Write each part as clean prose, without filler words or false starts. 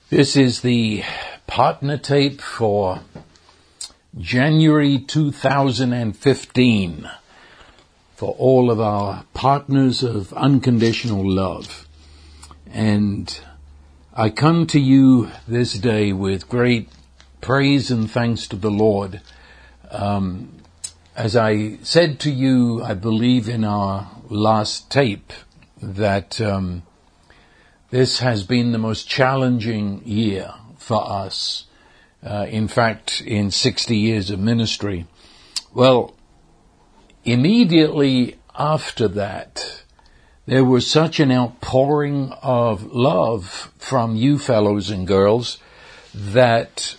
This is the partner tape for January 2015 for all of our partners of unconditional love. And I come to you this day with great praise and thanks to the Lord. As I said to you, I believe in our last tape, that this has been the most challenging year for us. In fact, in 60 years of ministry. Well, immediately after that, there was such an outpouring of love from you fellows and girls that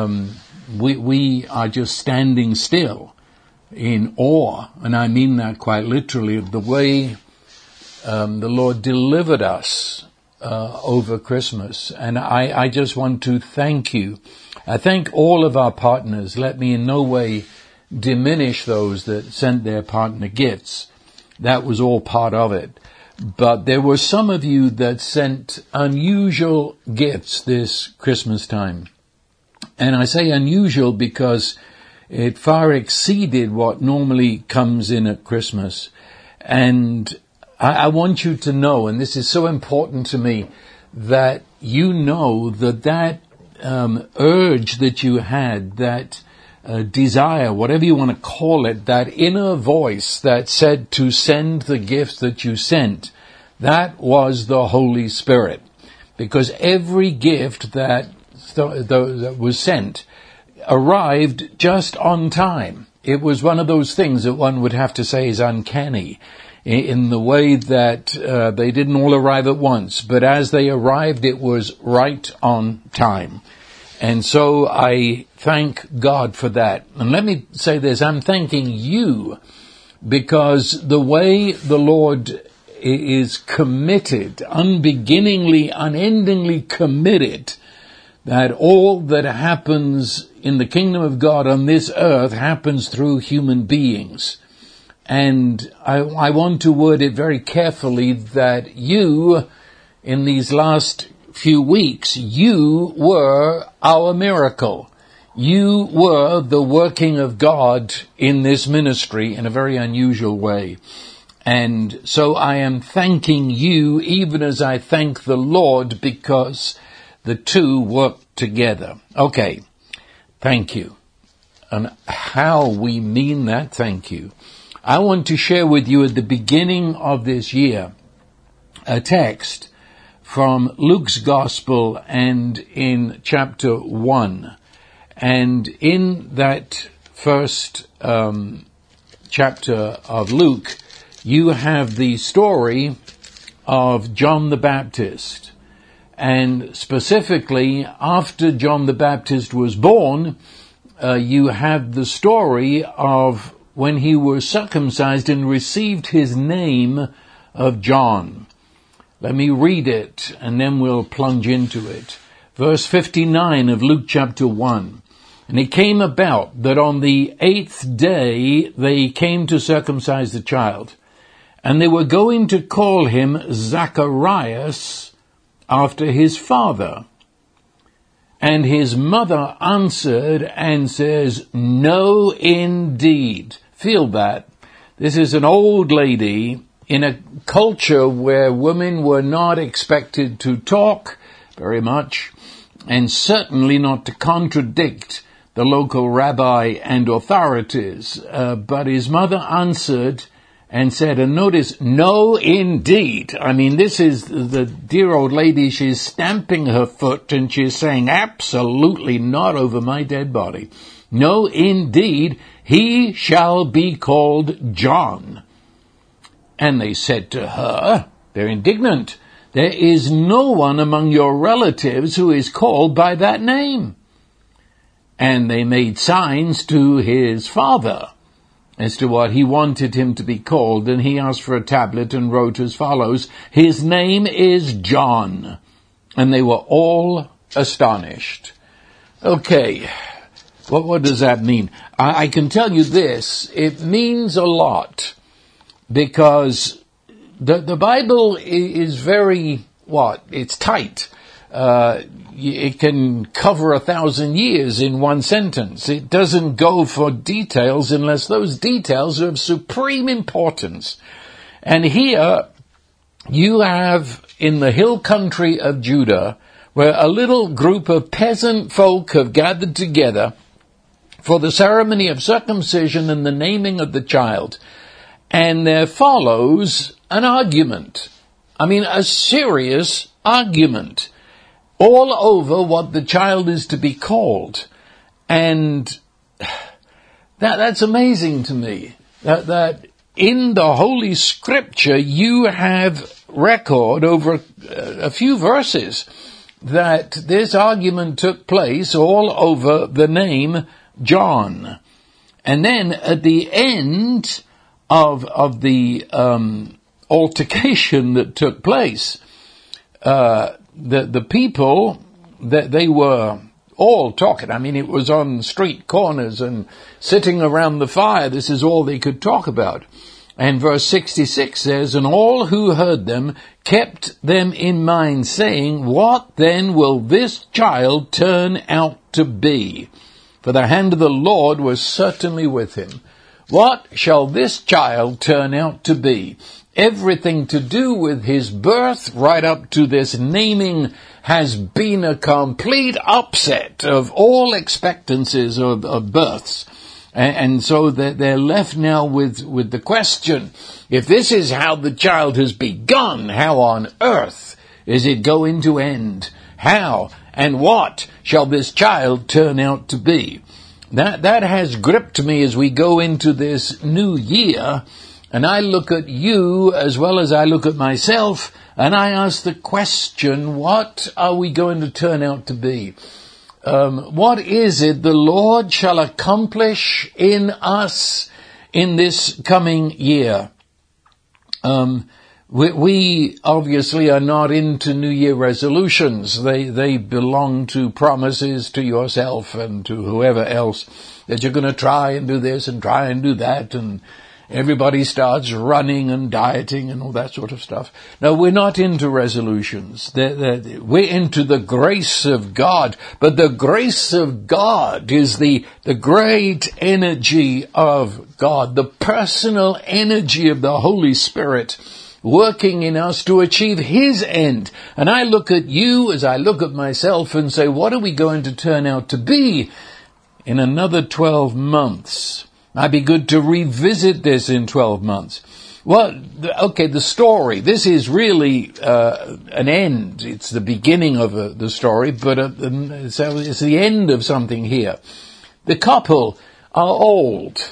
we are just standing still in awe, and I mean that quite literally, of the way the Lord delivered us over Christmas. And I just want to thank you. I thank all of our partners. Let me in no way diminish those that sent their partner gifts. That was all part of it. But there were some of you that sent unusual gifts this Christmas time. And I say unusual because it far exceeded what normally comes in at Christmas. And I want you to know, and this is so important to me, that you know that urge that you had, that desire, whatever you want to call it, that inner voice that said to send the gifts that you sent, that was the Holy Spirit. Because every gift that was sent arrived just on time. It was one of those things that one would have to say is uncanny, in the way that they didn't all arrive at once, but as they arrived, it was right on time. And so I thank God for that. And let me say this, I'm thanking you, because the way the Lord is committed, unbeginningly, unendingly committed, that all that happens in the kingdom of God on this earth happens through human beings. And I want to word it very carefully that you, in these last few weeks, you were our miracle. You were the working of God in this ministry in a very unusual way. And so I am thanking you even as I thank the Lord, because the two work together. Okay, thank you. And how we mean that thank you. I want to share with you at the beginning of this year a text from Luke's Gospel and in chapter 1. And in that first chapter of Luke, you have the story of John the Baptist. And specifically, after John the Baptist was born, you have the story of when he was circumcised and received his name of John. Let me read it, and then we'll plunge into it. Verse 59 of Luke chapter 1. And it came about that on the 8th day they came to circumcise the child. And they were going to call him Zacharias after his father. And his mother answered and says, "No, indeed." Feel that. This is an old lady in a culture where women were not expected to talk very much, and certainly not to contradict the local rabbi and authorities. But his mother answered and said, and notice, "No, indeed." I mean, this is the dear old lady. She's stamping her foot and she's saying, "Absolutely not over my dead body. No, indeed, he shall be called John." And they said to her, they're indignant, "There is no one among your relatives who is called by that name." And they made signs to his father as to what he wanted him to be called, and he asked for a tablet and wrote as follows, "His name is John." And they were all astonished. Okay, what does that mean? I can tell you this, it means a lot, because the Bible is very, it's tight. it can cover 1,000 years in one sentence. It doesn't go for details unless those details are of supreme importance. And here you have in the hill country of Judah, where a little group of peasant folk have gathered together for the ceremony of circumcision and the naming of the child. And there follows an argument. I mean, a serious argument all over what the child is to be called. And that's amazing to me, that in the Holy Scripture you have record over a few verses that this argument took place all over the name John. And then at the end of the altercation that took place, the people, that they were all talking. I mean, it was on street corners and sitting around the fire. This is all they could talk about. And verse 66 says, "And all who heard them kept them in mind, saying, What then will this child turn out to be? For the hand of the Lord was certainly with him. What shall this child turn out to be?" Everything to do with his birth, right up to this naming, has been a complete upset of all expectancies of births. And so they're left now with the question, if this is how the child has begun, how on earth is it going to end? How and what shall this child turn out to be? That has gripped me as we go into this new year, and I look at you as well as I look at myself, and I ask the question, what are we going to turn out to be? What is it the Lord shall accomplish in us in this coming year? We obviously are not into New Year resolutions. They belong to promises to yourself and to whoever else that you're going to try and do this and try and do that, and everybody starts running and dieting and all that sort of stuff. No, we're not into resolutions. We're into the grace of God. But the grace of God is the great energy of God, the personal energy of the Holy Spirit working in us to achieve His end. And I look at you as I look at myself and say, what are we going to turn out to be in another 12 months? Might be good to revisit this in 12 months. Well, okay, the story. This is really an end. It's the beginning of the story, but so it's the end of something here. The couple are old,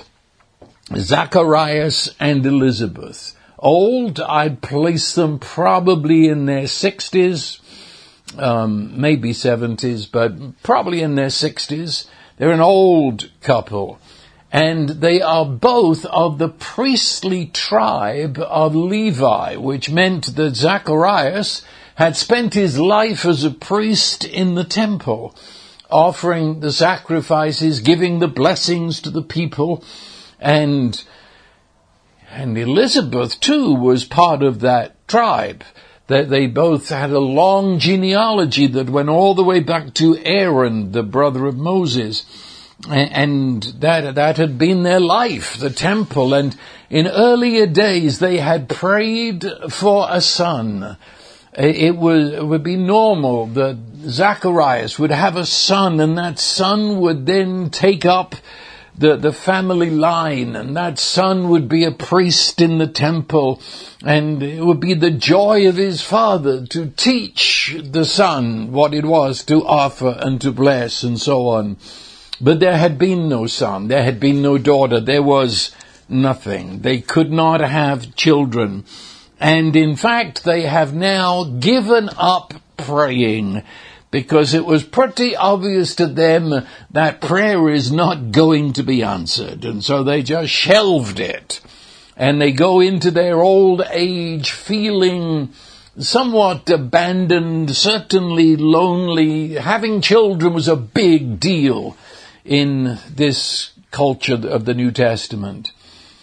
Zacharias and Elizabeth. Old, I'd place them probably in their 60s, maybe 70s, but probably in their 60s. They're an old couple. And they are both of the priestly tribe of Levi, which meant that Zacharias had spent his life as a priest in the temple, offering the sacrifices, giving the blessings to the people. And Elizabeth, too, was part of that tribe. That they both had a long genealogy that went all the way back to Aaron, the brother of Moses. And that had been their life, the temple. And in earlier days, they had prayed for a son. It would be normal that Zacharias would have a son, and that son would then take up the family line, and that son would be a priest in the temple, and it would be the joy of his father to teach the son what it was to offer and to bless and so on. But there had been no son, there had been no daughter, there was nothing. They could not have children. And in fact, they have now given up praying, because it was pretty obvious to them that prayer is not going to be answered. And so they just shelved it. And they go into their old age feeling somewhat abandoned, certainly lonely. Having children was a big deal in this culture of the New Testament.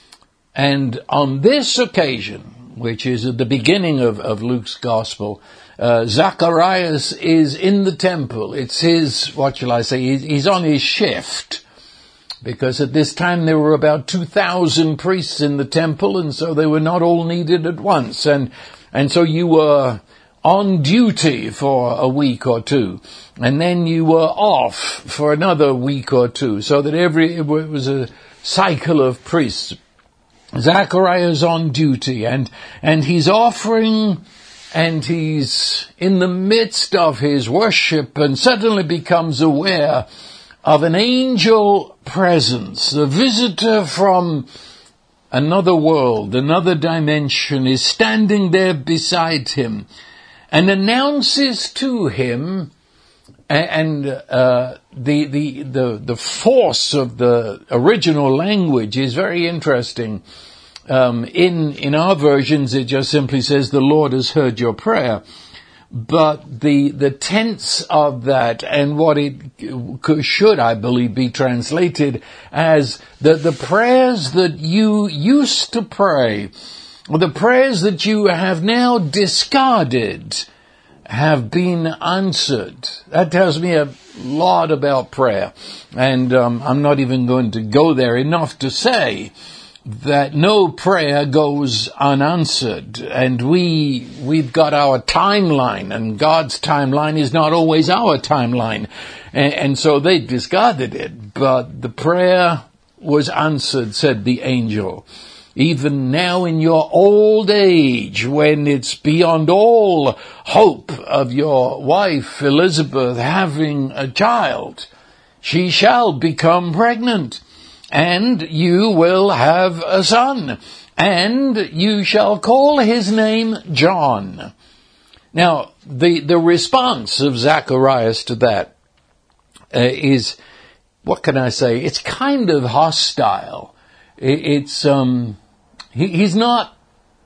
And on this occasion, which is at the beginning of Luke's Gospel, Zacharias is in the temple. It's his, he's on his shift. Because at this time there were about 2,000 priests in the temple, and so they were not all needed at once. And so you were on duty for a week or two, and then you were off for another week or two, so that it was a cycle of priests. Zacharias on duty, and he's offering, and he's in the midst of his worship, and suddenly becomes aware of an angel presence. The visitor from another world, another dimension, is standing there beside him, and announces to him, and the force of the original language is very interesting. In our versions, it just simply says, "The Lord has heard your prayer." But the tense of that, and what it should, I believe, be translated as the prayers that you used to pray, or the prayers that you have now discarded, have been answered. That tells me a lot about prayer. And I'm not even going to go there. Enough to say that no prayer goes unanswered. And we've got our timeline, and God's timeline is not always our timeline. And so they discarded it. But the prayer was answered, said the angel. Even now in your old age, when it's beyond all hope of your wife Elizabeth having a child, she shall become pregnant, and you will have a son, and you shall call his name John. Now, the response of Zacharias to that is, what can I say? It's kind of hostile. It's He's not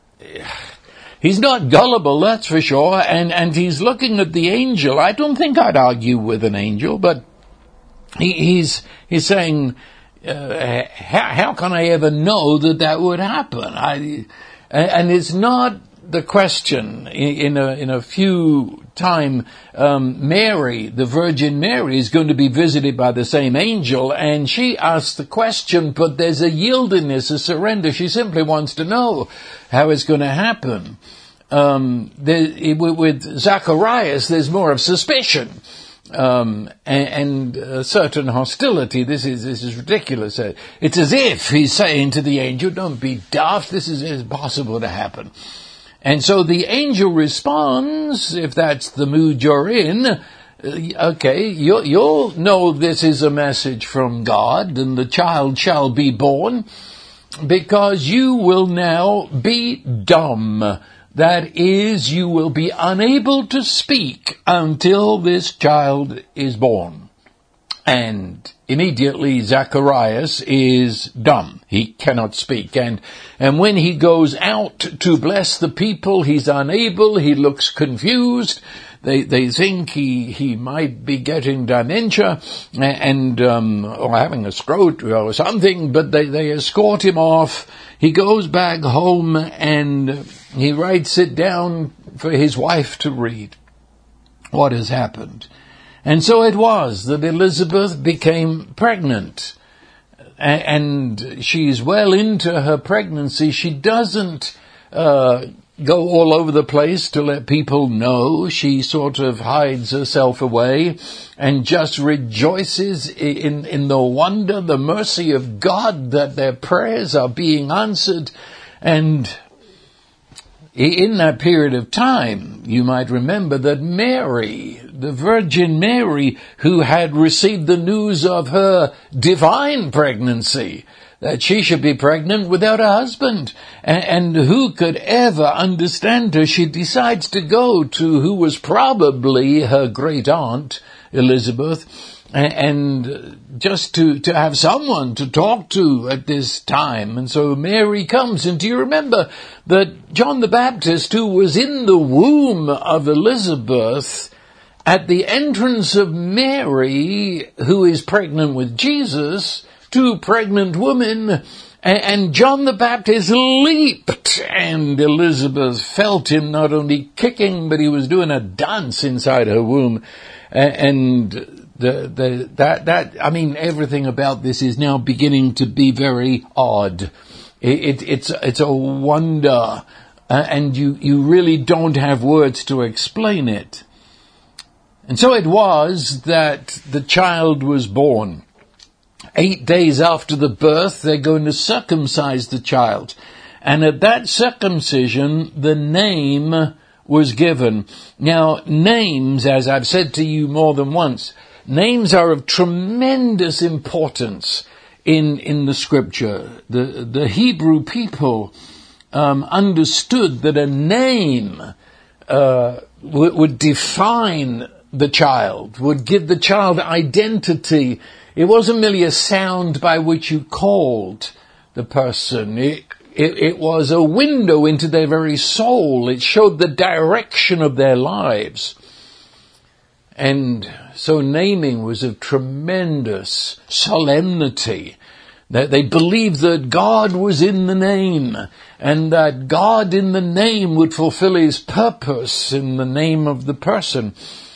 gullible, that's for sure, and he's looking at the angel. I don't think I'd argue with an angel, but he's saying, how can I ever know that would happen? And it's not the question. In a few time, Mary, the Virgin Mary, is going to be visited by the same angel, and she asks the question, but there's a yieldedness, a surrender. She simply wants to know how it's going to happen. With Zacharias, there's more of suspicion, and a certain hostility. This is ridiculous. It's as if he's saying to the angel, don't be daft, this is impossible to happen. And so the angel responds, if that's the mood you're in, okay, you'll know this is a message from God, and the child shall be born, because you will now be dumb. That is, you will be unable to speak until this child is born. And immediately Zacharias is dumb. He cannot speak. And when he goes out to bless the people, he's unable. He looks confused. They think he might be getting dementia or having a stroke or something, but they escort him off. He goes back home and he writes it down for his wife to read. What has happened? And so it was that Elizabeth became pregnant, and she's well into her pregnancy. She doesn't go all over the place to let people know. She sort of hides herself away and just rejoices in the wonder, the mercy of God, that their prayers are being answered. And in that period of time, you might remember that Mary, the Virgin Mary, who had received the news of her divine pregnancy, that she should be pregnant without a husband, and who could ever understand her? She decides to go to who was probably her great aunt, Elizabeth, and just to have someone to talk to at this time. And so Mary comes, and do you remember that John the Baptist, who was in the womb of Elizabeth, at the entrance of Mary, who is pregnant with Jesus, two pregnant women, And John the Baptist leaped, and Elizabeth felt him not only kicking, but he was doing a dance inside her womb. And everything about this is now beginning to be very odd. It's a wonder, and you really don't have words to explain it. And so it was that the child was born. 8 days after the birth, they're going to circumcise the child. And at that circumcision, the name was given. Now, names, as I've said to you more than once, names are of tremendous importance in the scripture. The Hebrew people understood that a name would define the child, would give the child identity. It wasn't merely a sound by which you called the person. It was a window into their very soul. It showed the direction of their lives. And so naming was of tremendous solemnity. That they believed that God was in the name, and that God in the name would fulfill his purpose in the name of the person.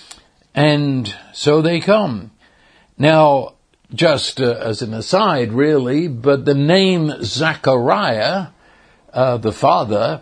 And so they come. Now, just as an aside, really, but the name Zachariah, the father,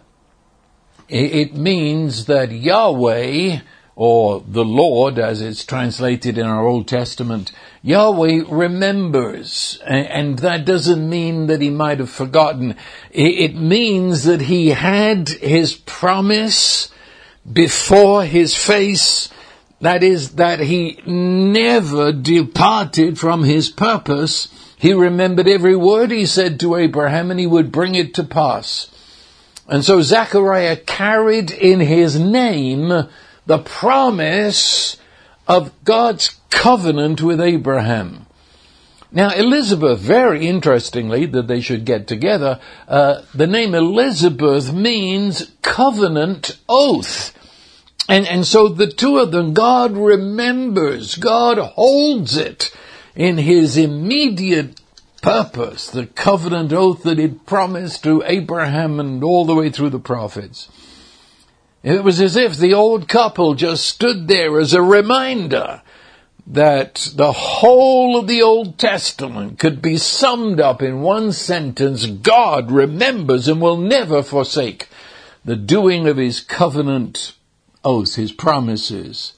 it means that Yahweh, or the Lord, as it's translated in our Old Testament, Yahweh remembers. And that doesn't mean that he might have forgotten. It means that he had his promise before his face. That is, that he never departed from his purpose. He remembered every word he said to Abraham, and he would bring it to pass. And so Zechariah carried in his name the promise of God's covenant with Abraham. Now, Elizabeth, very interestingly, that they should get together, the name Elizabeth means covenant oath. And so the two of them, God remembers, God holds it in his immediate purpose, the covenant oath that he'd promised to Abraham and all the way through the prophets. It was as if the old couple just stood there as a reminder that the whole of the Old Testament could be summed up in one sentence: God remembers and will never forsake the doing of his covenant oath, his promises.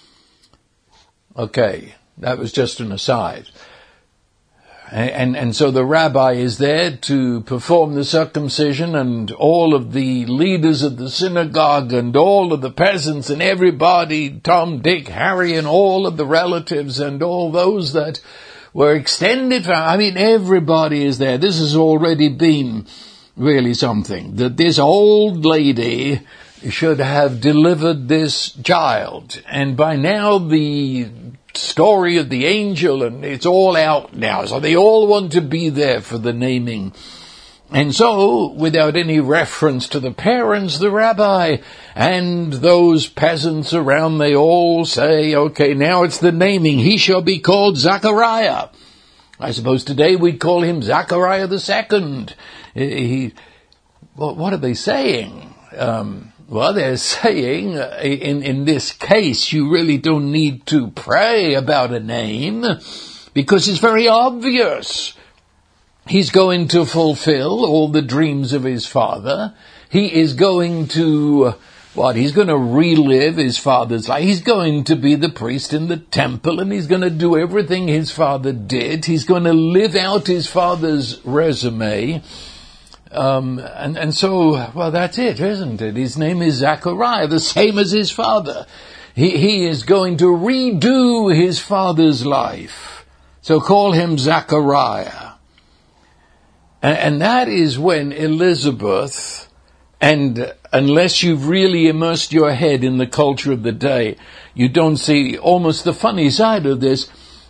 Okay, that was just an aside. And so the rabbi is there to perform the circumcision, and all of the leaders of the synagogue and all of the peasants and everybody, Tom, Dick, Harry, and all of the relatives and all those that were extended. Everybody is there. This has already been really something, that this old lady should have delivered this child. And by now the story of the angel, and it's all out now. So they all want to be there for the naming. And so, without any reference to the parents, the rabbi and those peasants around, they all say, okay, now it's the naming. He shall be called Zachariah. I suppose today we'd call him Zachariah the Second. What are they saying? Well, they're saying, in this case, you really don't need to pray about a name, because it's very obvious. He's going to fulfill all the dreams of his father. He is going to, he's going to relive his father's life. He's going to be the priest in the temple, and he's going to do everything his father did. He's going to live out his father's resume. And so, that's it, isn't it? His name is Zachariah, the same as his father. He is going to redo his father's life. So call him Zachariah. And that is when Elizabeth, and unless you've really immersed your head in the culture of the day, you don't see almost the funny side of this.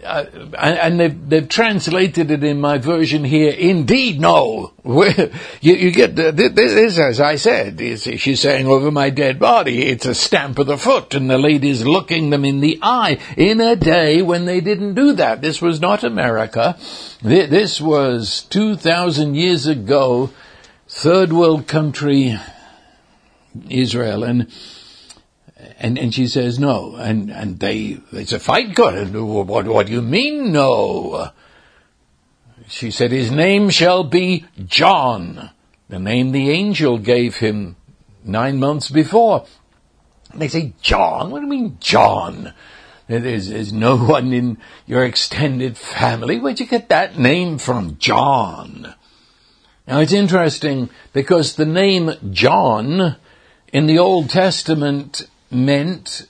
and they've translated it in my version here, indeed no. You get this, as I said, she's saying, over my dead body, it's a stamp of the foot, and the lady's looking them in the eye in a day when they didn't do that. This was not America. This was 2,000 years ago, third world country, Israel, and she says no, and it's a fight going. What do you mean no? She said, his name shall be John, the name the angel gave him 9 months before. And they say, John? What do you mean John? There's no one in your extended family. Where'd you get that name from, John? Now it's interesting because the name John in the Old Testament meant,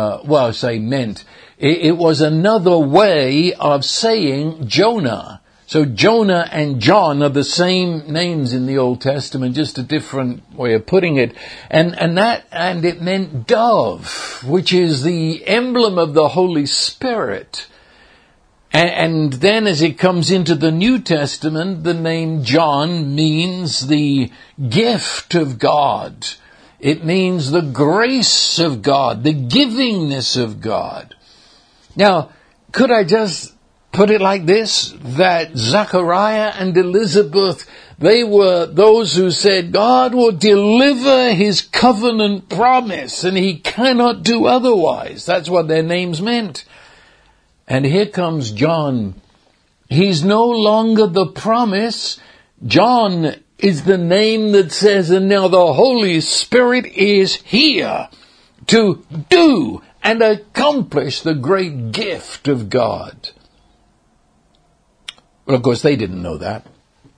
it was another way of saying Jonah. So Jonah and John are the same names in the Old Testament, just a different way of putting it. And it meant dove, which is the emblem of the Holy Spirit. And then as it comes into the New Testament, the name John means the gift of God. It means the grace of God, the givingness of God. Now, could I just put it like this, that Zachariah and Elizabeth, they were those who said God will deliver his covenant promise and he cannot do otherwise. That's what their names meant. And here comes John. He's no longer the promise. John is the name that says, and now the Holy Spirit is here to do and accomplish the great gift of God. Well, of course, they didn't know that.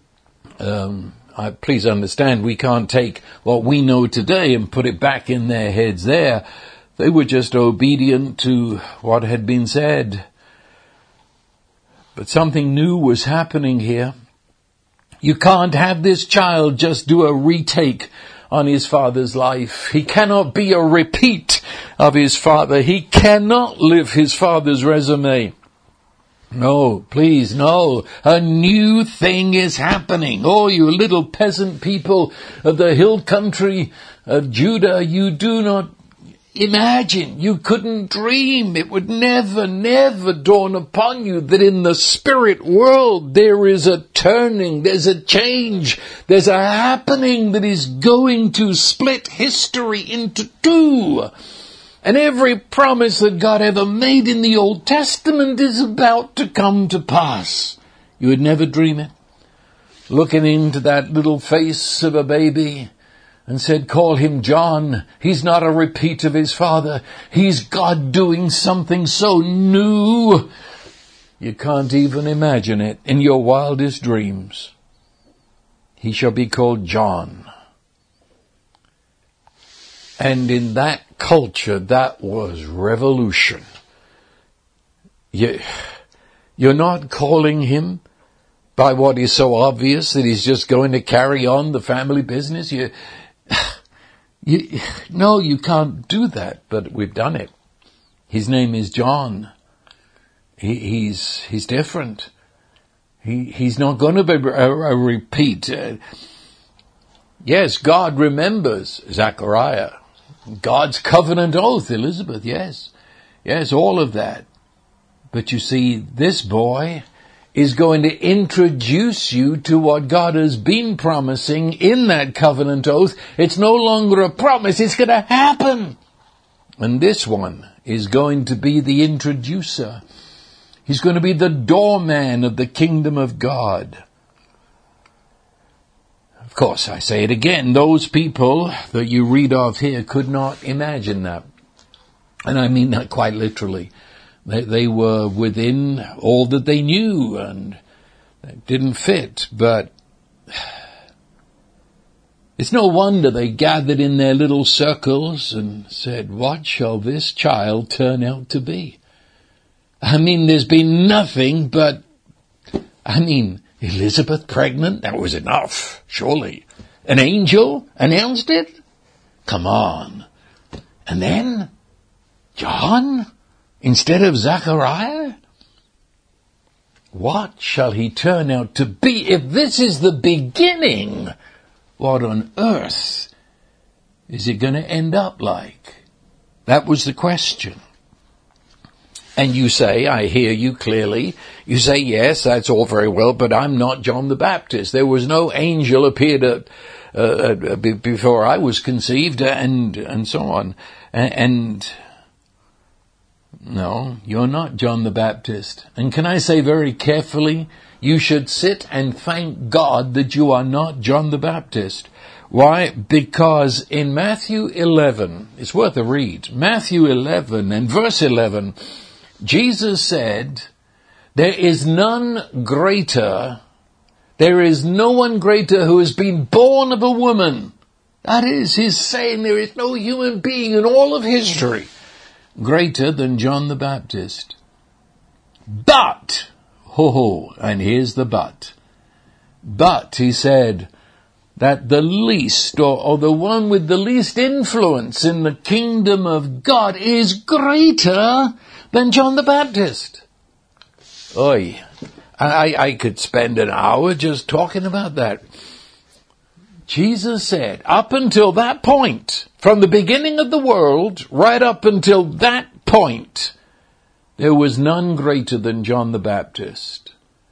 Please understand, we can't take what we know today and put it back in their heads there. They were just obedient to what had been said. But something new was happening here. You can't have this child just do a retake on his father's life. He cannot be a repeat of his father. He cannot live his father's resume. No, please, no. A new thing is happening. Oh, you little peasant people of the hill country of Judah, you do not imagine, you couldn't dream, it would never dawn upon you that in the spirit world there is a turning, there's a change, there's a happening that is going to split history into two. And every promise that God ever made in the Old Testament is about to come to pass. You would never dream it. Looking into that little face of a baby, and said, call him John. He's not a repeat of his father. He's God doing something so new. You can't even imagine it in your wildest dreams. He shall be called John. And in that culture, that was revolution. You're not calling him by what is so obvious that he's just going to carry on the family business. No, you can't do that, but we've done it. His name is John. He's different. He's not going to be a repeat. Yes, God remembers Zachariah. God's covenant oath, Elizabeth, yes. Yes, all of that. But you see, this boy is going to introduce you to what God has been promising in that covenant oath. It's no longer a promise, it's going to happen. And this one is going to be the introducer. He's going to be the doorman of the kingdom of God. Of course, I say it again, those people that you read of here could not imagine that. And I mean that quite literally. They were within all that they knew and it didn't fit, but it's no wonder they gathered in their little circles and said, what shall this child turn out to be? I mean, there's been nothing but, Elizabeth pregnant, that was enough, surely. An angel announced it? Come on. And then, John? Instead of Zachariah? what shall he turn out to be? If this is the beginning, what on earth is it going to end up like? That was the question. And you say, I hear you clearly, you say, yes, that's all very well, but I'm not John the Baptist. There was no angel appeared before I was conceived, and so on. And no, you're not John the Baptist. And can I say very carefully, you should sit and thank God that you are not John the Baptist. Why? Because in Matthew 11, it's worth a read, Matthew 11 and verse 11, Jesus said, there is no one greater who has been born of a woman. That is, he's saying there is no human being in all of history greater than John the Baptist. But, and here's the but. But, he said, that the least, or the one with the least influence in the kingdom of God is greater than John the Baptist. Oy, I could spend an hour just talking about that. Jesus said, up until that point, from the beginning of the world, right up until that point, there was none greater than John the Baptist.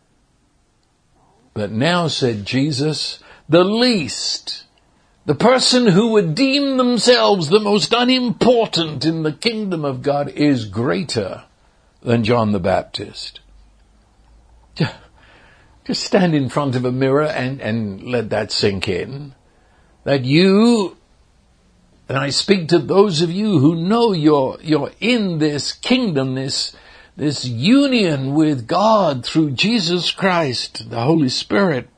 But now, said Jesus, the least, the person who would deem themselves the most unimportant in the kingdom of God is greater than John the Baptist. Just stand in front of a mirror and let that sink in. That you, and I speak to those of you who know you're in this kingdom, this union with God through Jesus Christ, the Holy Spirit.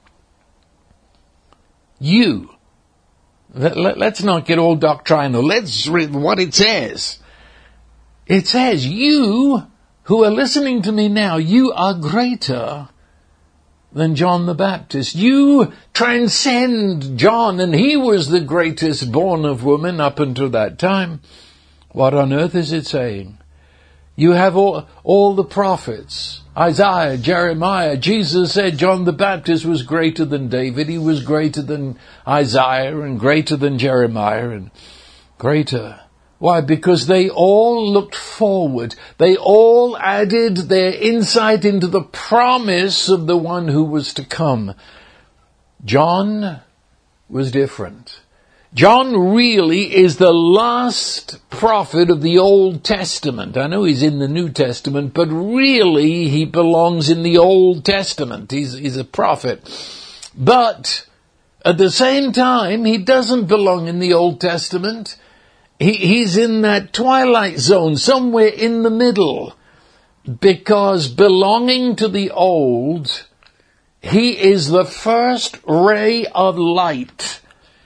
You, let's not get all doctrinal. Let's read what it says. It says, you who are listening to me now, you are greater than John the Baptist. You transcend John, and he was the greatest born of woman up until that time. What on earth is it saying? You have all the prophets, Isaiah, Jeremiah. Jesus said John the Baptist was greater than David. He was greater than Isaiah and greater than Jeremiah and greater. Why? Because they all looked forward. They all added their insight into the promise of the one who was to come. John was different. John really is the last prophet of the Old Testament. I know he's in the New Testament, but really he belongs in the Old Testament. He's a prophet. But at the same time, he doesn't belong in the Old Testament. He's in that twilight zone, somewhere in the middle. Because belonging to the Old, he is the first ray of light.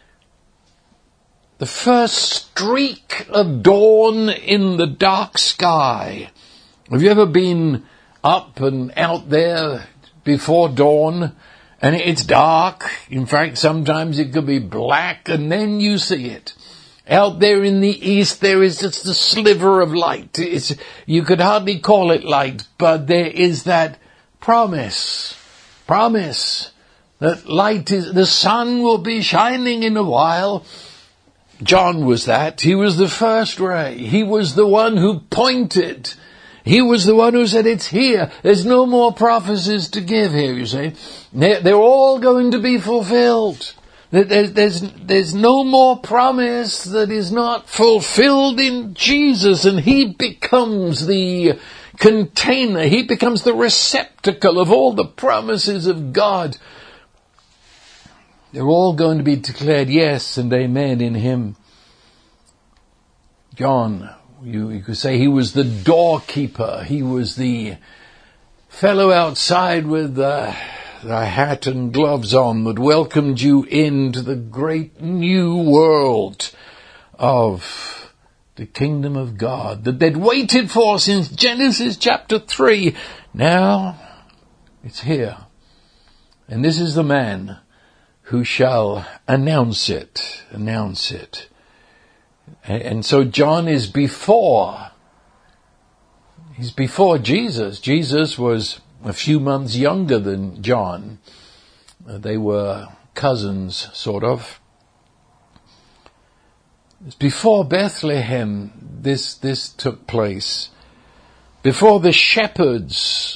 The first streak of dawn in the dark sky. Have you ever been up and out there before dawn and it's dark? In fact, sometimes it could be black and then you see it. Out there in the east, there is just a sliver of light. You could hardly call it light, but there is that promise that the sun will be shining in a while. John was that. He was the first ray. He was the one who pointed. He was the one who said, it's here. There's no more prophecies to give here, you see. They're all going to be fulfilled. There's no more promise that is not fulfilled in Jesus, and he becomes the container. He becomes the receptacle of all the promises of God. They're all going to be declared yes and amen in him. John, you could say he was the doorkeeper. He was the fellow outside with the hat and gloves on that welcomed you into the great new world of the kingdom of God that they'd waited for since Genesis chapter 3. Now it's here. And this is the man who shall announce it. And so John is before. He's before Jesus. Jesus was a few months younger than John. They were cousins, sort of. Before Bethlehem, this took place. Before the shepherds,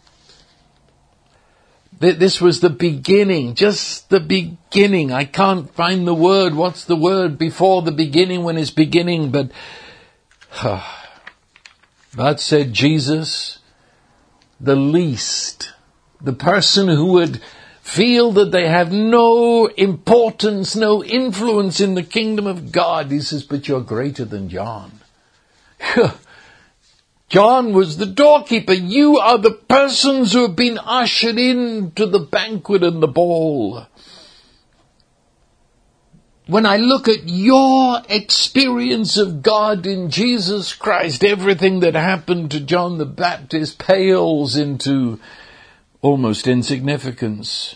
this was the beginning, just the beginning. I can't find the word. What's the word before the beginning when it's beginning? But that said Jesus, the least, the person who would feel that they have no importance, no influence in the kingdom of God. He says, but you're greater than John. John was the doorkeeper. You are the persons who have been ushered into the banquet and the ball. When I look at your experience of God in Jesus Christ, everything that happened to John the Baptist pales into almost insignificance.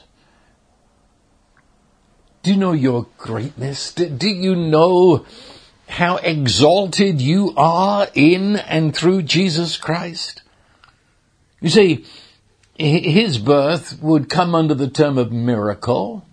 Do you know your greatness? Do you know how exalted you are in and through Jesus Christ? You see, his birth would come under the term of miracle.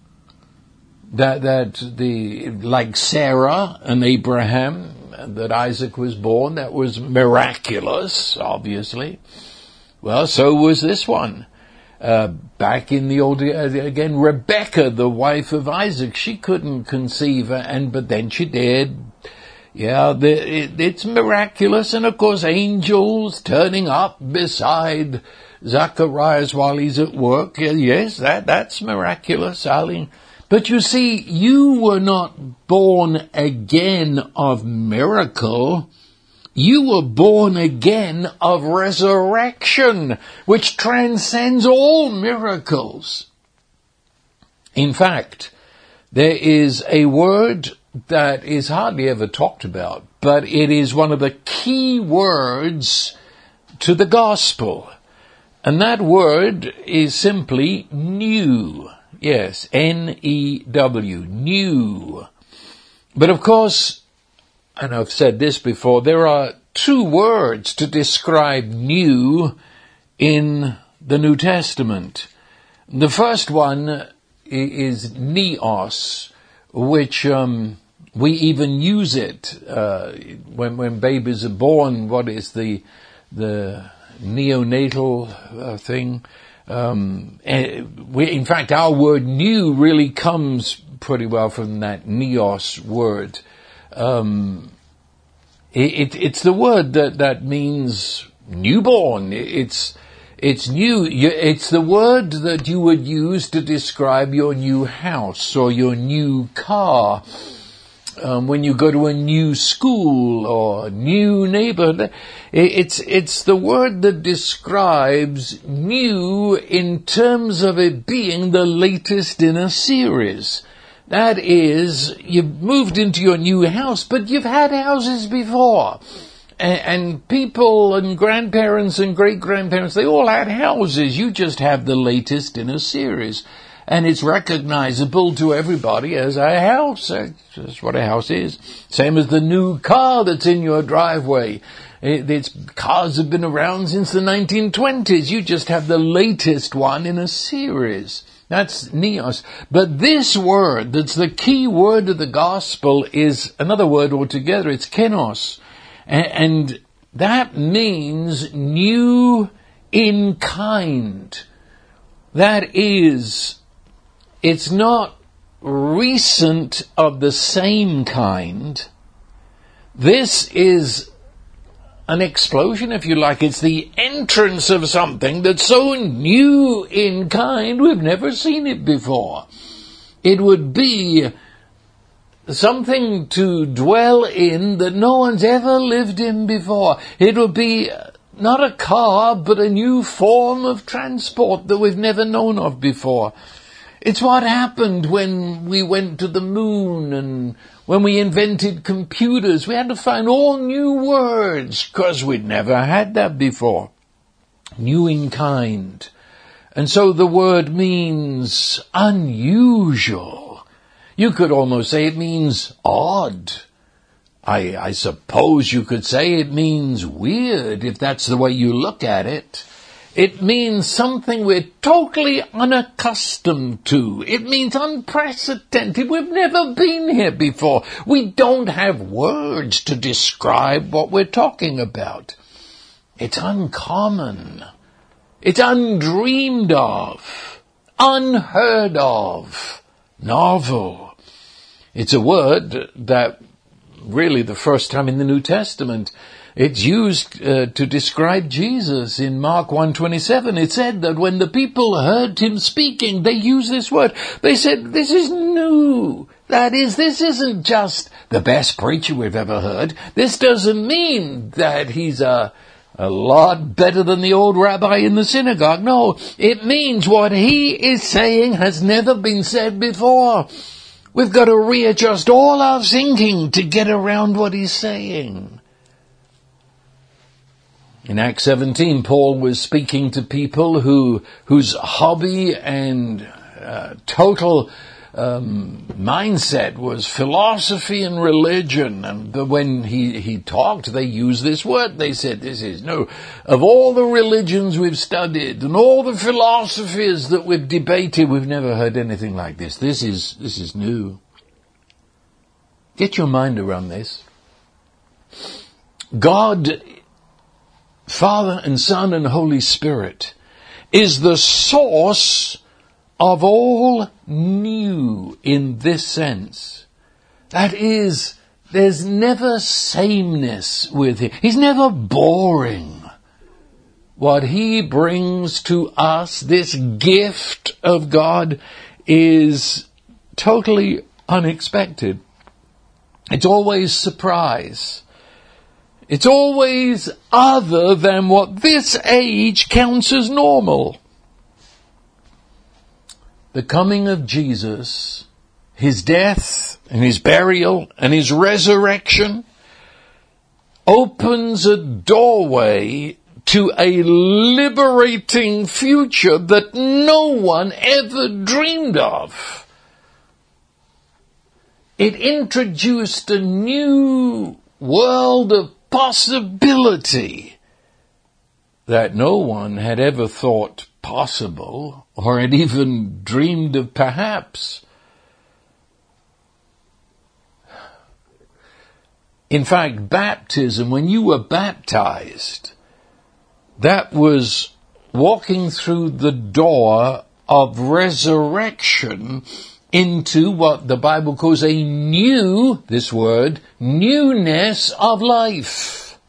Like Sarah and Abraham, that Isaac was born, that was miraculous, obviously. Well, so was this one. Back in the old, again, Rebecca, the wife of Isaac, she couldn't conceive, but then she did. Yeah, it's miraculous, and of course angels turning up beside Zacharias while he's at work. Yes, that's miraculous, darling. But you see, you were not born again of miracle. You were born again of resurrection, which transcends all miracles. In fact, there is a word that is hardly ever talked about, but it is one of the key words to the gospel. And that word is simply new. Yes, N-E-W, new. But of course, and I've said this before, there are two words to describe new in the New Testament. The first one is neos, which we even use it when babies are born. What is the neonatal thing? In fact, our word new really comes pretty well from that neos word. It's the word that means newborn. It's new. It's the word that you would use to describe your new house or your new car. When you go to a new school or new neighborhood, it's the word that describes new in terms of it being the latest in a series. That is, you've moved into your new house, but you've had houses before. And people and grandparents and great-grandparents, they all had houses. You just have the latest in a series. And it's recognizable to everybody as a house. That's what a house is. Same as the new car that's in your driveway. Cars have been around since the 1920s. You just have the latest one in a series. That's neos. But this word, that's the key word of the gospel, is another word altogether. It's kenos. And that means new in kind. That is, it's not recent of the same kind. This is an explosion, if you like. It's the entrance of something that's so new in kind we've never seen it before. It would be something to dwell in that no one's ever lived in before. It would be not a car, but a new form of transport that we've never known of before. It's what happened when we went to the moon and when we invented computers. We had to find all new words because we'd never had that before. New in kind. And so the word means unusual. You could almost say it means odd. I suppose you could say it means weird if that's the way you look at it. It means something we're totally unaccustomed to. It means unprecedented. We've never been here before. We don't have words to describe what we're talking about. It's uncommon. It's undreamed of. Unheard of. Novel. It's a word that really the first time in the New Testament it's used to describe Jesus in Mark 1:27. It said that when the people heard him speaking, they used this word. They said, this is new. That is, this isn't just the best preacher we've ever heard. This doesn't mean that he's a lot better than the old rabbi in the synagogue. No, it means what he is saying has never been said before. We've got to readjust all our thinking to get around what he's saying. In Acts 17, Paul was speaking to people whose hobby and total mindset was philosophy and religion. And when he talked, they used this word. They said, of all the religions we've studied and all the philosophies that we've debated, we've never heard anything like this. This is new. Get your mind around this. God, Father and Son and Holy Spirit, is the source of all new in this sense. That is, there's never sameness with him. He's never boring. What he brings to us, this gift of God, is totally unexpected. It's always surprise. It's always other than what this age counts as normal. The coming of Jesus, his death and his burial and his resurrection opens a doorway to a liberating future that no one ever dreamed of. It introduced a new world of possibility that no one had ever thought possible or had even dreamed of perhaps. In fact, baptism, when you were baptized, that was walking through the door of resurrection into what the Bible calls a new, this word, newness of life.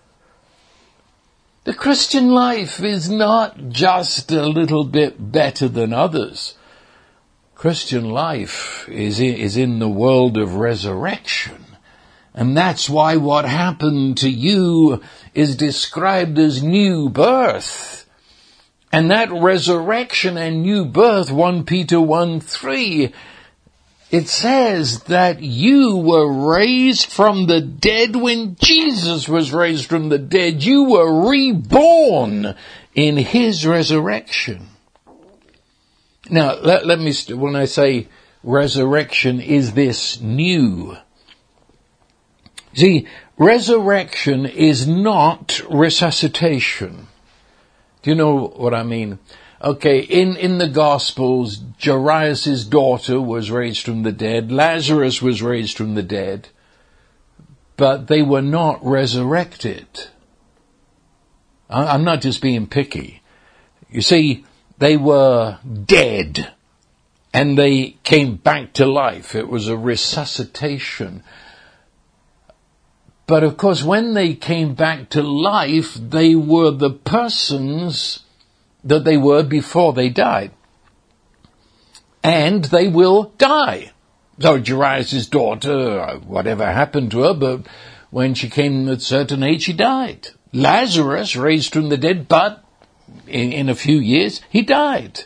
The Christian life is not just a little bit better than others. Christian life is in the world of resurrection. And that's why what happened to you is described as new birth. And that resurrection and new birth, 1 Peter 1:3, it says that you were raised from the dead when Jesus was raised from the dead. You were reborn in his resurrection. Now, let me, when I say resurrection, is this new? See, resurrection is not resuscitation. Do you know what I mean? Okay, in the Gospels, Jairus' daughter was raised from the dead. Lazarus was raised from the dead. But they were not resurrected. I'm not just being picky. You see, they were dead. And they came back to life. It was a resuscitation. But of course, when they came back to life, they were the persons that they were before they died. And they will die. So Jairus' daughter, whatever happened to her, but when she came at a certain age, she died. Lazarus, raised from the dead, but in a few years, he died.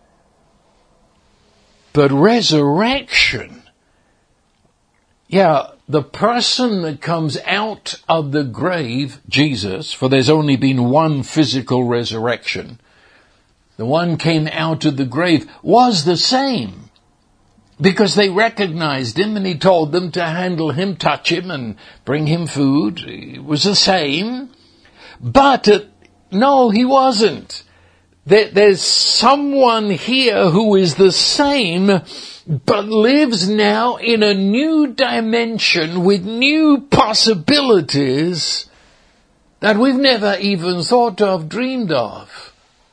But resurrection, the person that comes out of the grave, Jesus, for there's only been one physical resurrection, the one came out of the grave, was the same. Because they recognized him and he told them to handle him, touch him and bring him food. It was the same. But, no, he wasn't. There's someone here who is the same, but lives now in a new dimension with new possibilities that we've never even thought of, dreamed of.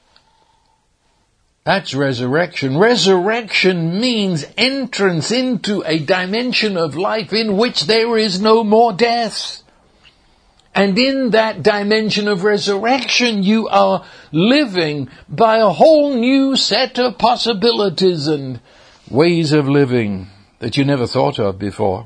That's resurrection. Resurrection means entrance into a dimension of life in which there is no more death. And in that dimension of resurrection, you are living by a whole new set of possibilities and ways of living that you never thought of before.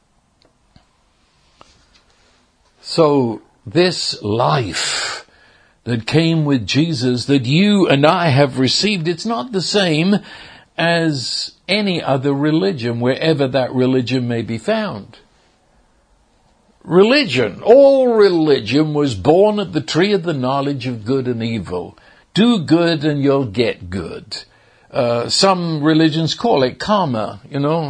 So this life that came with Jesus that you and I have received, it's not the same as any other religion, wherever that religion may be found. Religion, all religion was born at the tree of the knowledge of good and evil. Do good and you'll get good. Some religions call it karma,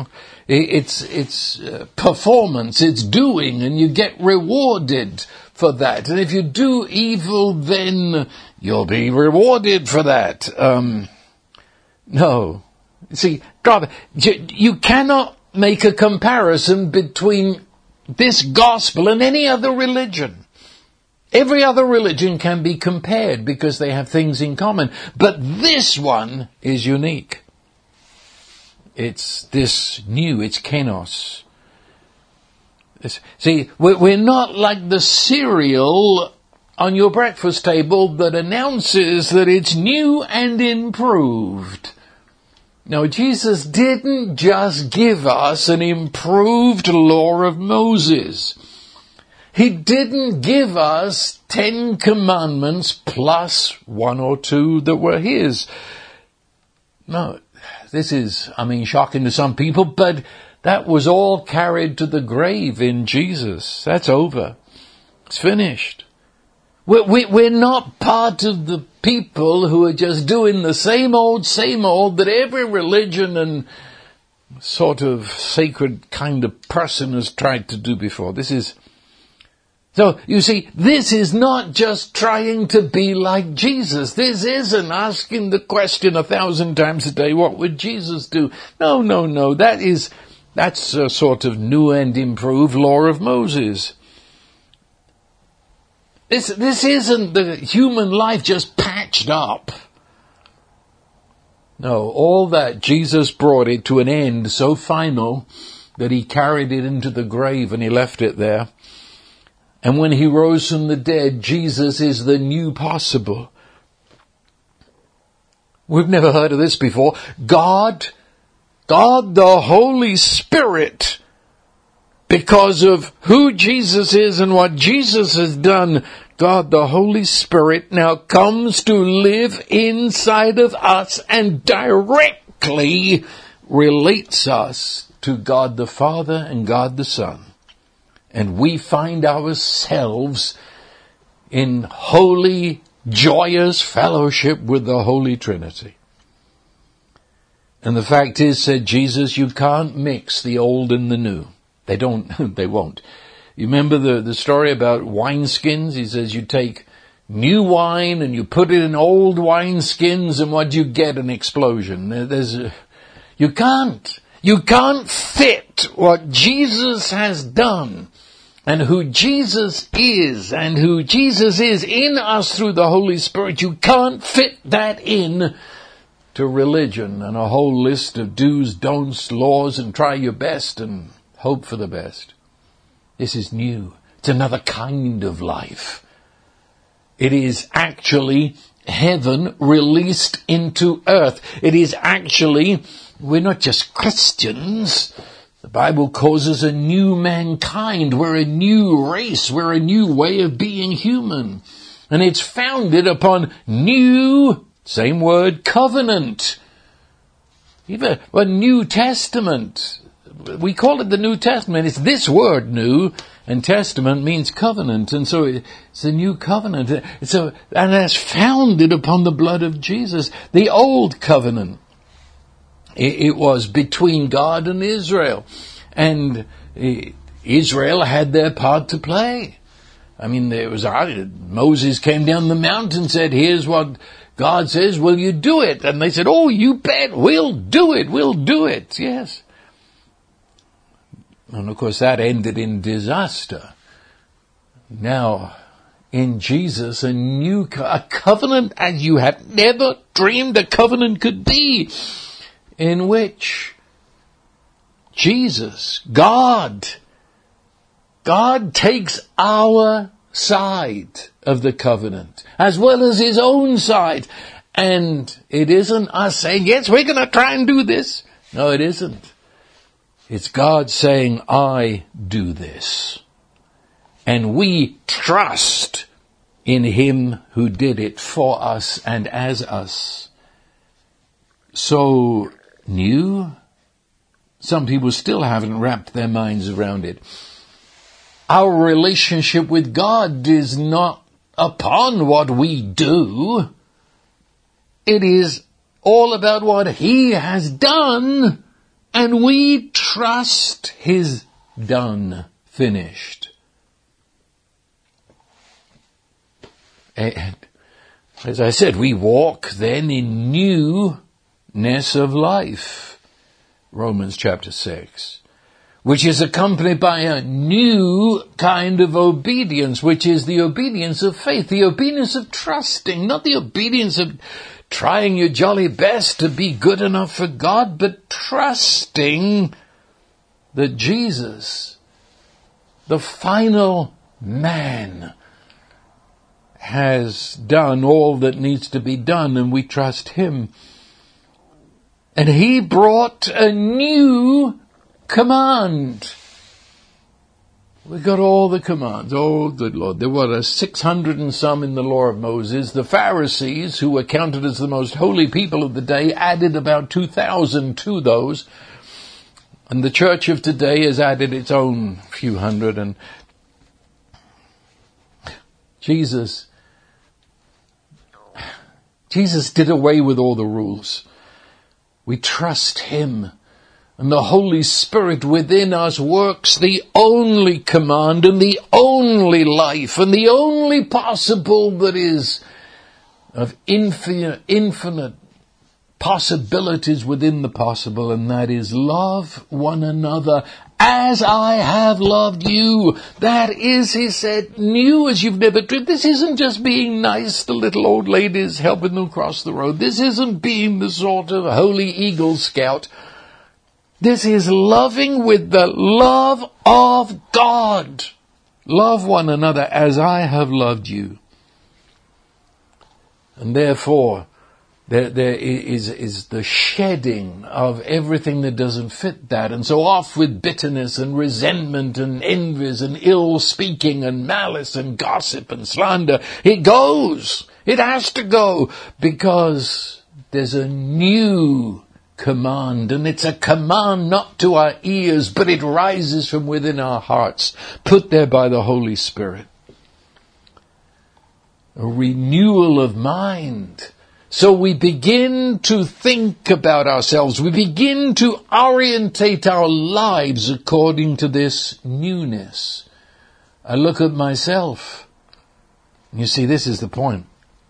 It's performance, it's doing, and you get rewarded for that. And if you do evil, then you'll be rewarded for that. No. See, God, you cannot make a comparison between this gospel and any other religion. Every other religion can be compared because they have things in common. But this one is unique. It's this new, it's kenos. See, we're not like the cereal on your breakfast table that announces that it's new and improved. No, Jesus didn't just give us an improved law of Moses. He didn't give us 10 commandments plus 1 or 2 that were his. No, this is, shocking to some people, but that was all carried to the grave in Jesus. That's over. It's finished. We're not part of the people who are just doing the same old that every religion and sort of sacred kind of person has tried to do before. So, you see, this is not just trying to be like Jesus. This isn't asking the question 1,000 times a day, what would Jesus do? No. That's a sort of new and improved law of Moses. This isn't the human life just patched up. No, all that Jesus brought it to an end so final that he carried it into the grave and he left it there. And when he rose from the dead, Jesus is the new possible. We've never heard of this before. God the Holy Spirit, because of who Jesus is and what Jesus has done, God the Holy Spirit now comes to live inside of us and directly relates us to God the Father and God the Son. And we find ourselves in holy, joyous fellowship with the Holy Trinity. And the fact is, said Jesus, you can't mix the old and the new. They won't. You remember the story about wineskins? He says you take new wine and you put it in old wineskins and what do you get? An explosion. You can't fit what Jesus has done and who Jesus is in us through the Holy Spirit. You can't fit that in to religion and a whole list of do's, don'ts, laws, and try your best and hope for the best. This is new. It's another kind of life. It is actually heaven released into earth. It is actually, we're not just Christians. The Bible calls us a new mankind. We're a new race. We're a new way of being human. And it's founded upon new, same word, covenant. Even a New Testament. We call it the New Testament. It's this word, new, and testament means covenant. And so it's a new covenant. And it's founded upon the blood of Jesus. The old covenant, it was between God and Israel. And Israel had their part to play. Moses came down the mountain and said, here's what God says, will you do it? And they said, oh, you bet, we'll do it, yes. And of course that ended in disaster. Now, in Jesus, a covenant as you had never dreamed a covenant could be, in which Jesus, God takes our side of the covenant, as well as his own side. And it isn't us saying, yes, we're going to try and do this. No, it isn't. It's God saying, I do this. And we trust in him who did it for us and as us. So new? Some people still haven't wrapped their minds around it. Our relationship with God is not upon what we do. It is all about what he has done, and we trust his done, finished. And as I said, we walk then in newness of life. Romans chapter 6. Which is accompanied by a new kind of obedience, which is the obedience of faith, the obedience of trusting, not the obedience of trying your jolly best to be good enough for God, but trusting that Jesus, the final man, has done all that needs to be done, and we trust him. And he brought a new command. We got all the commands. Oh, good Lord. There were 600 and some in the law of Moses. The Pharisees, who were counted as the most holy people of the day, added about 2,000 to those. And the church of today has added its own few hundred. And Jesus did away with all the rules. We trust him. And the Holy Spirit within us works the only command and the only life and the only possible that is of infinite possibilities within the possible, and that is love one another as I have loved you. That is, he said, new as you've never dreamed. This isn't just being nice to little old ladies, helping them cross the road. This isn't being the sort of holy Eagle Scout. This is loving with the love of God. Love one another as I have loved you. And therefore, there is the shedding of everything that doesn't fit that. And so off with bitterness and resentment and envies and ill speaking and malice and gossip and slander. It goes. It has to go, because there's a new command, and it's a command not to our ears, but it rises from within our hearts, put there by the Holy Spirit. A renewal of mind. So we begin to think about ourselves. We begin to orientate our lives according to this newness. I look at myself. You see, this is the point.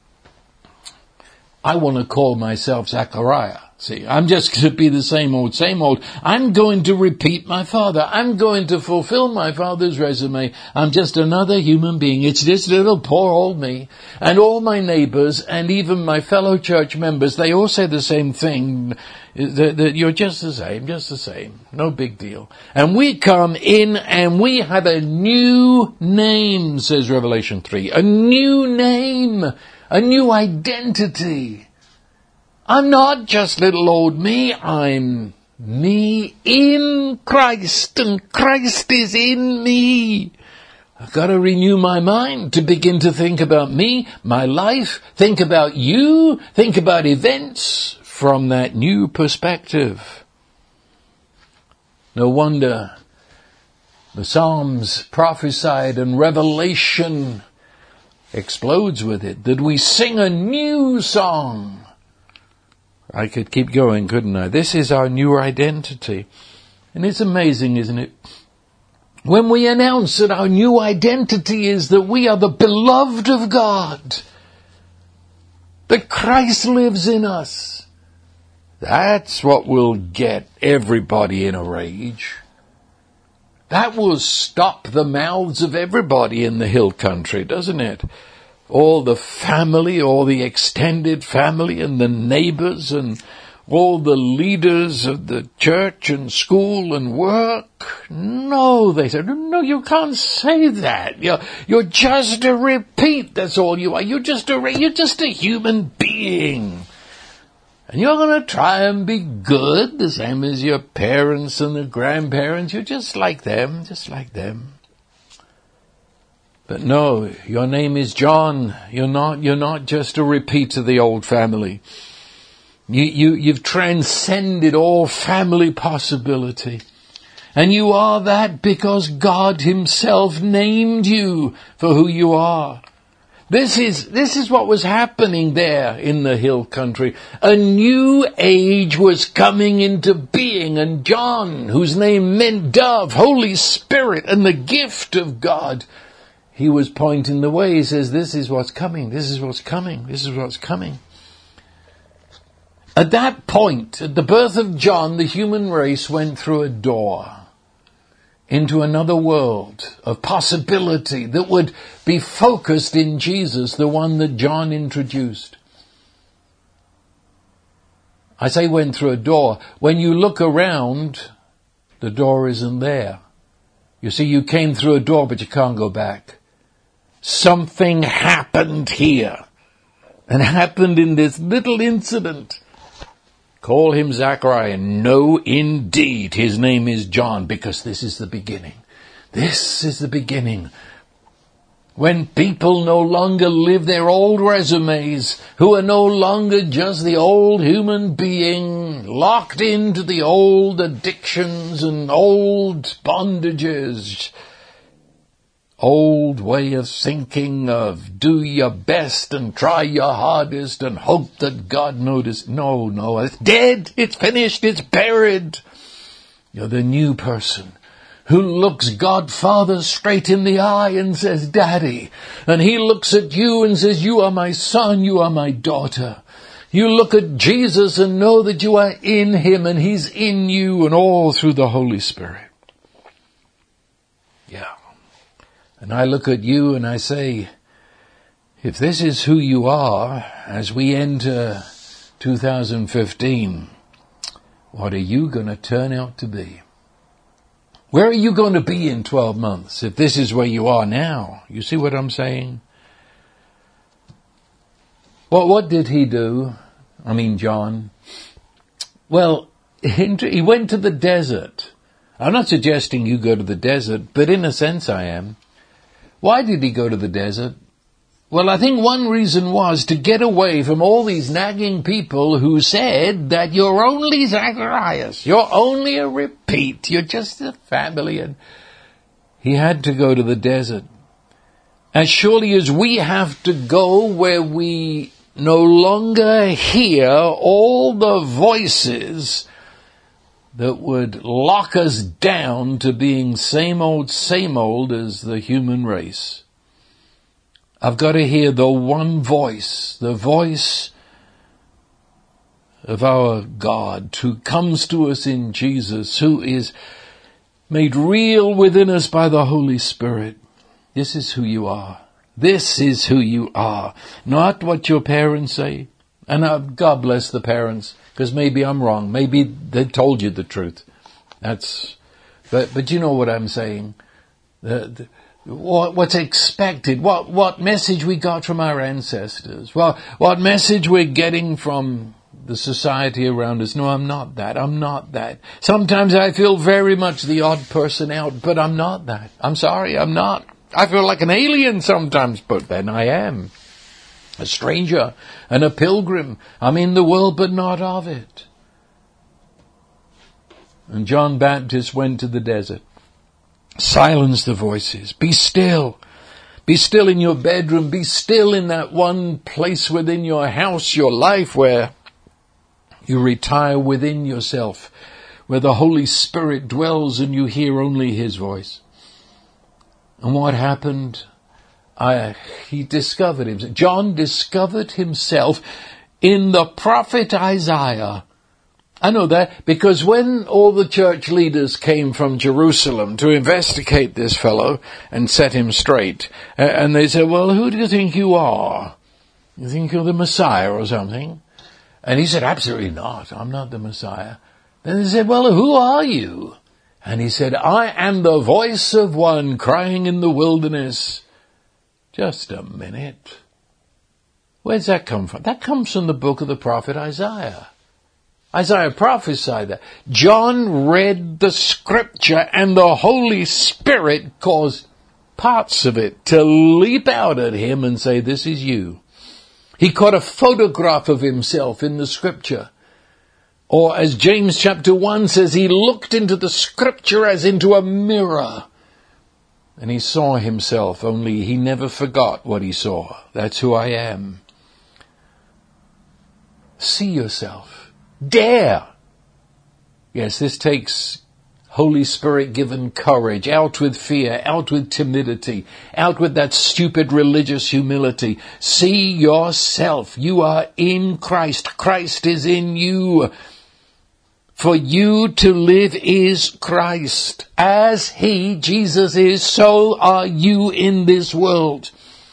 I want to call myself Zechariah. See, I'm just going to be the same old. I'm going to repeat my father. I'm going to fulfill my father's resume. I'm just another human being. It's this little poor old me. And all my neighbors and even my fellow church members, they all say the same thing. That you're just the same. No big deal. And we come in and we have a new name, says Revelation 3. A new name. A new identity. I'm not just little old me, I'm me in Christ, and Christ is in me. I've got to renew my mind to begin to think about me, my life, think about you, think about events from that new perspective. No wonder the Psalms prophesied and Revelation explodes with it, that we sing a new song. I could keep going, couldn't I? This is our new identity. And it's amazing, isn't it? When we announce that our new identity is that we are the beloved of God, that Christ lives in us. That's what will get everybody in a rage. That will stop the mouths of everybody in the hill country, doesn't it? All the family, all the extended family and the neighbors and all the leaders of the church and school and work. No, they said, no, you can't say that. You're just a repeat. That's all you are. You're just a human being. And you're going to try and be good, the same as your parents and the grandparents. You're just like them, just like them. But no, your name is John. You're not just a repeat of the old family. You've transcended all family possibility. And you are that because God himself named you for who you are. This is what was happening there in the hill country. A new age was coming into being, and John, whose name meant dove, Holy Spirit, and the gift of God, he was pointing the way. He says, this is what's coming, this is what's coming, this is what's coming. At that point, at the birth of John, the human race went through a door into another world of possibility that would be focused in Jesus, the one that John introduced. I say went through a door. When you look around, the door isn't there. You see, you came through a door, but you can't go back. Something happened here, and happened in this little incident. Call him Zachariah. No, indeed, his name is John, because this is the beginning. This is the beginning. When people no longer live their old resumes, who are no longer just the old human being, locked into the old addictions and old bondages, old way of thinking of do your best and try your hardest and hope that God notices. No, it's dead, it's finished, it's buried. You're the new person who looks God Father straight in the eye and says, Daddy. And he looks at you and says, you are my son, you are my daughter. You look at Jesus and know that you are in him and he's in you, and all through the Holy Spirit. Yeah. And I look at you and I say, if this is who you are as we enter 2015, what are you going to turn out to be? Where are you going to be in 12 months if this is where you are now? You see what I'm saying? Well, what did he do? I mean, John. Well, he went to the desert. I'm not suggesting you go to the desert, but in a sense I am. Why did he go to the desert? Well, I think one reason was to get away from all these nagging people who said that you're only Zacharias, you're only a repeat, you're just a family. And he had to go to the desert. As surely as we have to go where we no longer hear all the voices that would lock us down to being same old as the human race. I've got to hear the one voice, the voice of our God who comes to us in Jesus, who is made real within us by the Holy Spirit. This is who you are. This is who you are. Not what your parents say. And God bless the parents, because maybe I'm wrong. Maybe they told you the truth. But you know what I'm saying. What's expected, what message we got from our ancestors, what message we're getting from the society around us. No, I'm not that. Sometimes I feel very much the odd person out, but I'm not that. I'm sorry, I'm not. I feel like an alien sometimes, but then I am a stranger and a pilgrim. I'm in the world, but not of it. And John Baptist went to the desert. Silence the voices. Be still. Be still in your bedroom. Be still in that one place within your house, your life, where you retire within yourself, where the Holy Spirit dwells and you hear only his voice. And what happened? He discovered himself. John discovered himself in the prophet Isaiah. I know that because when all the church leaders came from Jerusalem to investigate this fellow and set him straight, and they said, well, who do you think you are? You think you're the Messiah or something? And he said, absolutely not. I'm not the Messiah. Then they said, well, who are you? And he said, I am the voice of one crying in the wilderness. Just a minute. Where's that come from? That comes from the book of the prophet Isaiah. Isaiah prophesied that. John read the scripture and the Holy Spirit caused parts of it to leap out at him and say, this is you. He caught a photograph of himself in the scripture. Or as James chapter 1 says, he looked into the scripture as into a mirror. And he saw himself, only he never forgot what he saw. That's who I am. See yourself. Dare. Yes, this takes Holy Spirit given courage. Out with fear, out with timidity, out with that stupid religious humility. See yourself. You are in Christ. Christ is in you. For you to live is Christ. As He, Jesus, is, so are you in this world.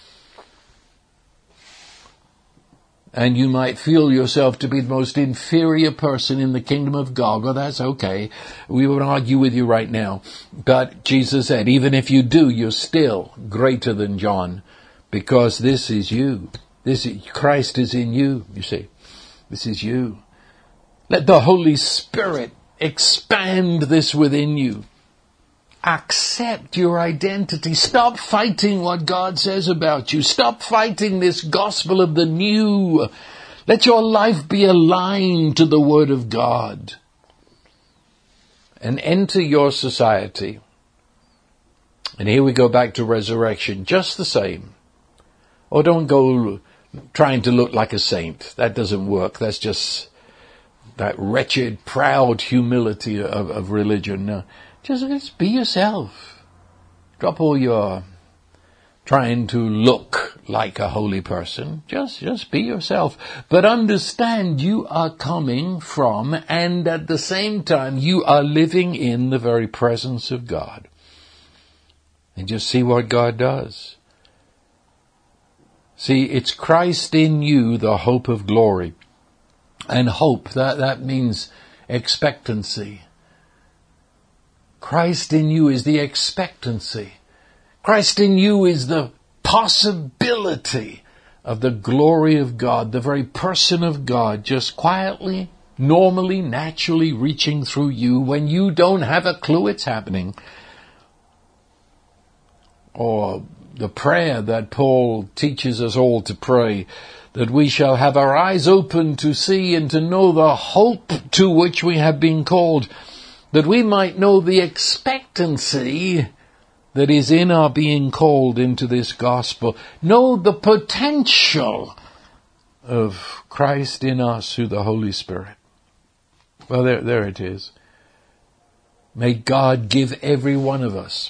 And you might feel yourself to be the most inferior person in the kingdom of God. Well, that's okay. We won't argue with you right now. But Jesus said, even if you do, you're still greater than John. Because this is you. Christ is in you, you see. This is you. Let the Holy Spirit expand this within you. Accept your identity. Stop fighting what God says about you. Stop fighting this gospel of the new. Let your life be aligned to the Word of God. And enter your society. And here we go back to resurrection. Just the same. Or don't go trying to look like a saint. That doesn't work. That's just that wretched, proud humility of religion. No. Just be yourself. Drop all your trying to look like a holy person. Just be yourself. But understand you are coming from, and at the same time you are living in the very presence of God. And just see what God does. See, it's Christ in you, the hope of glory. And hope, that means expectancy. Christ in you is the expectancy. Christ in you is the possibility of the glory of God, the very person of God, just quietly, normally, naturally reaching through you when you don't have a clue it's happening. Or the prayer that Paul teaches us all to pray, that we shall have our eyes open to see and to know the hope to which we have been called, that we might know the expectancy that is in our being called into this gospel. Know the potential of Christ in us through the Holy Spirit. Well, there it is. May God give every one of us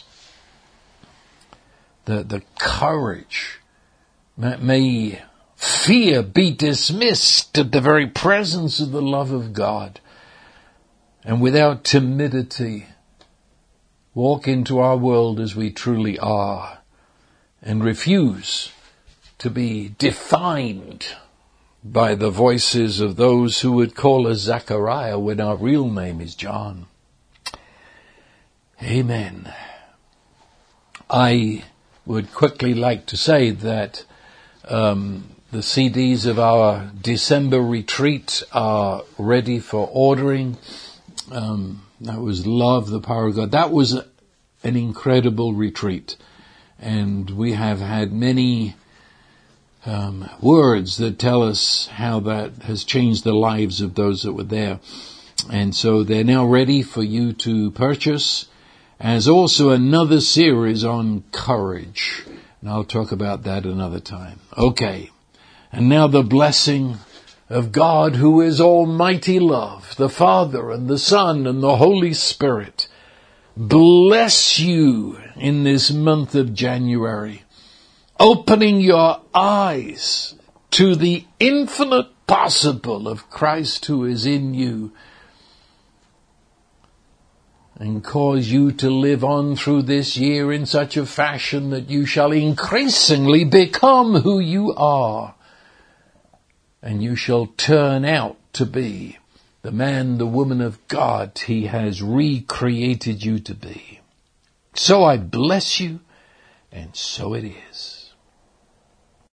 the courage. May fear be dismissed at the very presence of the love of God. And without timidity, walk into our world as we truly are and refuse to be defined by the voices of those who would call us Zechariah when our real name is John. Amen. I would quickly like to say that the CDs of our December retreat are ready for ordering. That was Love, the Power of God. That was an incredible retreat. And we have had many words that tell us how that has changed the lives of those that were there. And so they're now ready for you to purchase, as also another series on courage. And I'll talk about that another time. Okay. And now the blessing of God, who is almighty love, the Father and the Son and the Holy Spirit, bless you in this month of January, opening your eyes to the infinite possible of Christ who is in you, and cause you to live on through this year in such a fashion that you shall increasingly become who you are, and you shall turn out to be the man, the woman of God He has recreated you to be. So I bless you, and so it is.